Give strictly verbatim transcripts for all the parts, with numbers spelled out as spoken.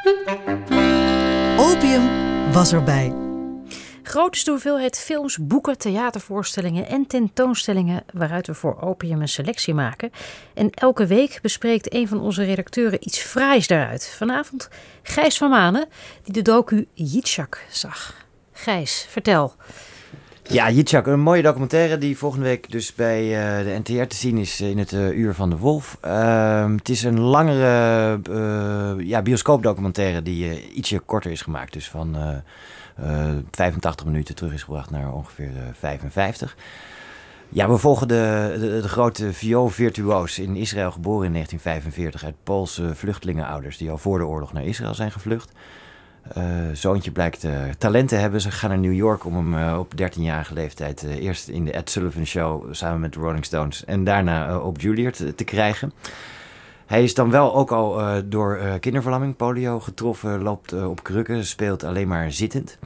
Opium was erbij. Grootste hoeveelheid films, boeken, theatervoorstellingen en tentoonstellingen waaruit we voor Opium een selectie maken. En elke week bespreekt een van onze redacteuren iets fraais daaruit. Vanavond Gijs van Manen, die de docu Yitzhak zag. Gijs, vertel. Ja, Yitzhak, een mooie documentaire die volgende week dus bij uh, de N T R te zien is in het uh, Uur van de Wolf. Uh, het is een langere uh, ja, bioscoopdocumentaire die uh, ietsje korter is gemaakt. Dus van uh, uh, vijfentachtig minuten terug is gebracht naar ongeveer uh, vijfenvijftig. Ja, we volgen de, de, de grote viool-virtuoos in Israël, geboren in negentien vijfenveertig uit Poolse vluchtelingenouders die al voor de oorlog naar Israël zijn gevlucht. Uh, zoontje blijkt uh, talent te hebben. Ze gaan naar New York om hem uh, op dertienjarige leeftijd uh, eerst in de Ed Sullivan Show samen met de Rolling Stones en daarna uh, op Juilliard te, te krijgen. Hij is dan wel ook al uh, door uh, kinderverlamming, polio getroffen, loopt uh, op krukken, speelt alleen maar zittend.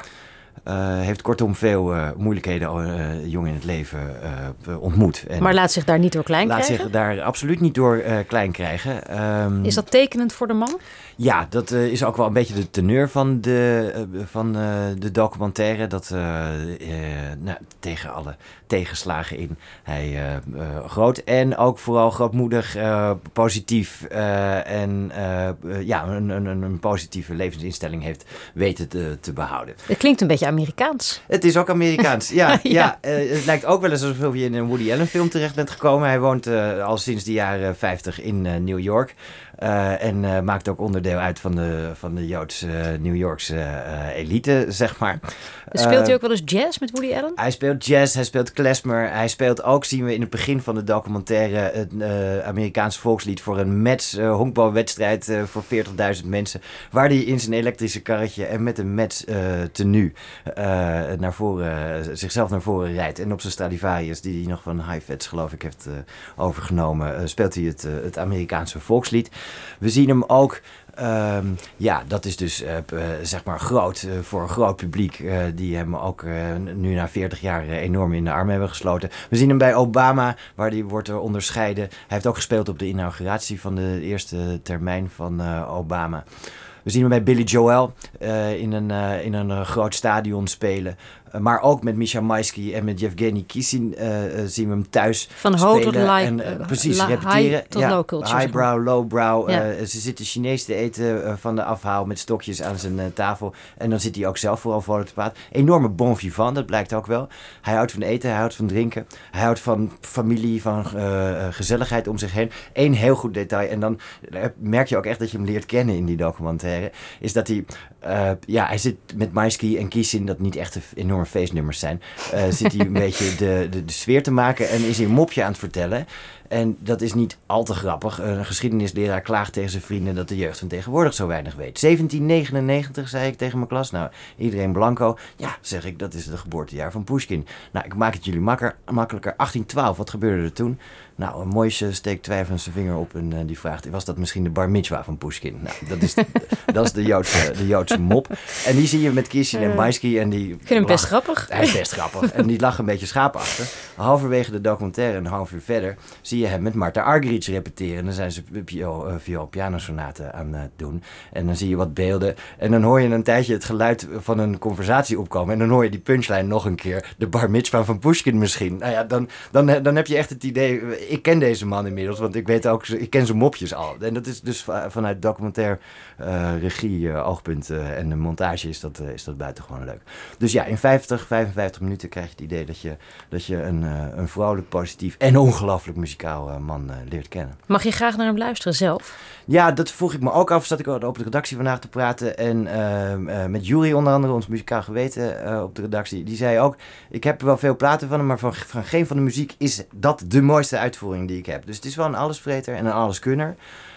Uh, heeft kortom veel uh, moeilijkheden al uh, jong in het leven uh, ontmoet. En maar laat zich daar niet door klein laat krijgen? Laat zich daar absoluut niet door uh, klein krijgen. Um, is dat tekenend voor de man? Ja, dat uh, is ook wel een beetje de teneur van de, uh, van, uh, de documentaire. Dat uh, uh, nou, tegen alle tegenslagen in hij uh, uh, groot en ook vooral grootmoedig, uh, positief uh, en uh, uh, ja, een, een, een positieve levensinstelling heeft weten te, te behouden. Het klinkt een beetje Amerikaans. Het is ook Amerikaans, ja. ja. ja. Uh, het lijkt ook wel eens alsof je in een Woody Allen film terecht bent gekomen. Hij woont uh, al sinds de jaren vijftig in uh, New York. Uh, en uh, maakt ook onderdeel uit van de, van de Joodse uh, New Yorkse uh, elite, zeg maar. Speelt hij uh, ook wel eens jazz met Woody Allen? Hij speelt jazz, hij speelt klezmer. Hij speelt ook, zien we in het begin van de documentaire, het uh, Amerikaans volkslied voor een Mets uh, honkbalwedstrijd uh, voor veertigduizend mensen. Waar hij in zijn elektrische karretje en met een Mets uh, tenue uh, naar voren, uh, zichzelf naar voren rijdt. En op zijn Stradivarius, die hij nog van Heifetz geloof ik heeft uh, overgenomen, uh, speelt hij het, uh, het Amerikaanse volkslied. We zien hem ook, um, ja, dat is dus uh, uh, zeg maar groot uh, voor een groot publiek uh, die hem ook uh, nu na veertig jaar uh, enorm in de armen hebben gesloten. We zien hem bij Obama, waar hij wordt er onderscheiden. Hij heeft ook gespeeld op de inauguratie van de eerste termijn van uh, Obama. We zien hem bij Billy Joel uh, in een, uh, in een uh, groot stadion spelen. Uh, maar ook met Misha Maisky en met Yevgeny Kissin uh, uh, zien we hem thuis van spelen. Van high, en, uh, precies, la, repeteren. High tot ja, low culture. Highbrow, lowbrow. Ja. Uh, ze zitten Chinees te eten uh, van de afhaal met stokjes aan zijn uh, tafel. En dan zit hij ook zelf vooral voor te praten. Enorme bon vivant, dat blijkt ook wel. Hij houdt van eten, hij houdt van drinken. Hij houdt van familie, van uh, gezelligheid om zich heen. Eén heel goed detail. En dan merk je ook echt dat je hem leert kennen in die documentaire. Is dat hij, uh, ja, hij zit met Maisky en Kissin, dat niet echt enorme feestnummers zijn. Uh, zit hij een beetje de, de, de sfeer te maken en is hij een mopje aan het vertellen. En dat is niet al te grappig. Een geschiedenisleraar klaagt tegen zijn vrienden dat de jeugd van tegenwoordig zo weinig weet. zeventien negenennegentig, zei ik tegen mijn klas. Nou, iedereen blanco. Ja, zeg ik, dat is het geboortejaar van Pushkin. Nou, ik maak het jullie makker, makkelijker. achttien twaalf, wat gebeurde er toen? Nou, een mooisje steekt twijfelend zijn vinger op en uh, die vraagt, was dat misschien de bar mitzwa van Pushkin? Nou, dat is de, dat is de, Joodse, de Joodse mop. En die zie je met Kissin en Maisky. En die ik vind hem best grappig. Hij is best grappig. En die lachen een beetje schaapachtig. Halverwege de documentaire, een half uur verder, zie je hem met Marta Argerich repeteren. En dan zijn ze viool-pianosonaten aan het doen. En dan zie je wat beelden. En dan hoor je een tijdje het geluid van een conversatie opkomen. En dan hoor je die punchline nog een keer. De bar mitzwa van Pushkin misschien. Nou ja, dan, dan, dan heb je echt het idee, ik ken deze man inmiddels, want ik weet ook, ik ken zijn mopjes al. En dat is dus vanuit documentair uh, regie, uh, oogpunt uh, en de montage is dat, uh, is dat buitengewoon leuk. Dus ja, in vijftig, vijfenvijftig minuten krijg je het idee dat je, dat je een, uh, een vrolijk, positief en ongelooflijk muzikaal uh, man uh, leert kennen. Mag je graag naar hem luisteren zelf? Ja, dat vroeg ik me ook af. Zat ik op de redactie vandaag te praten. En uh, uh, met Jury onder andere, ons muzikaal geweten uh, op de redactie. Die zei ook, ik heb wel veel platen van hem, maar van, van geen van de muziek is dat de mooiste uitvoering die ik heb. Dus het is wel een allesvreter en een alleskunner.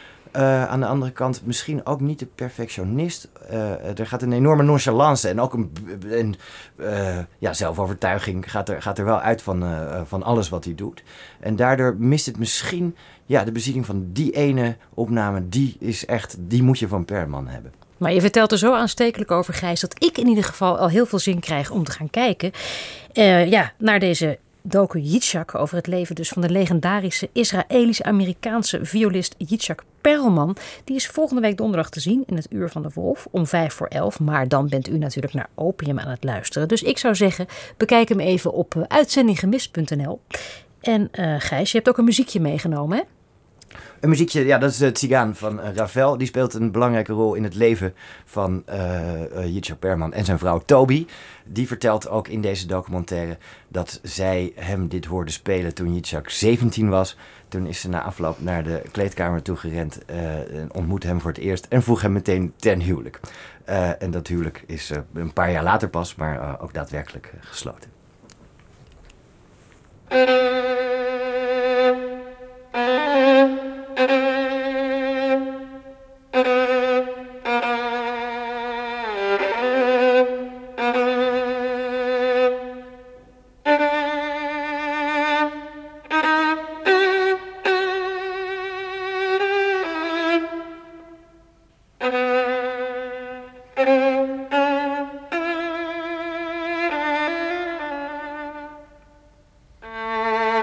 Uh, aan de andere kant misschien ook niet de perfectionist. Uh, er gaat een enorme nonchalance en ook een, een uh, ja, zelfovertuiging gaat er, gaat er wel uit van, uh, van alles wat hij doet. En daardoor mist het misschien, ja, de bezieling van die ene opname, die is echt, die moet je van Perlman hebben. Maar je vertelt er zo aanstekelijk over, Gijs, dat ik in ieder geval al heel veel zin krijg om te gaan kijken. Uh, ja, naar deze docu Yitzhak over het leven dus van de legendarische Israëlisch-Amerikaanse violist Yitzhak Perlman. Die is volgende week donderdag te zien in het Uur van de Wolf om vijf voor elf. Maar dan bent u natuurlijk naar Opium aan het luisteren. Dus ik zou zeggen, bekijk hem even op uh, uitzendinggemist punt n l. En uh, Gijs, je hebt ook een muziekje meegenomen, hè? Een muziekje, ja, dat is het Tsigaan van uh, Ravel. Die speelt een belangrijke rol in het leven van uh, uh, Yitzhak Perlman en zijn vrouw Toby. Die vertelt ook in deze documentaire dat zij hem dit hoorde spelen toen Yitzhak zeventien was. Toen is ze na afloop naar de kleedkamer toe gerend uh, en ontmoette hem voor het eerst en vroeg hem meteen ten huwelijk. Uh, en dat huwelijk is uh, een paar jaar later pas, maar uh, ook daadwerkelijk uh, gesloten. Uh...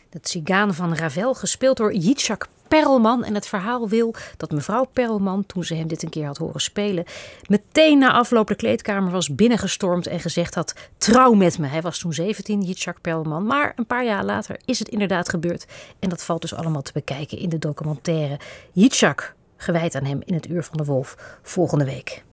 De Tsigaan van Ravel, gespeeld door Yitzhak Perlman. En het verhaal wil dat mevrouw Perlman, toen ze hem dit een keer had horen spelen, meteen na afloop de kleedkamer was binnengestormd en gezegd had: trouw met me. Hij was toen zeventien, Yitzhak Perlman. Maar een paar jaar later is het inderdaad gebeurd. En dat valt dus allemaal te bekijken in de documentaire Yitzhak, gewijd aan hem in het Uur van de Wolf, volgende week.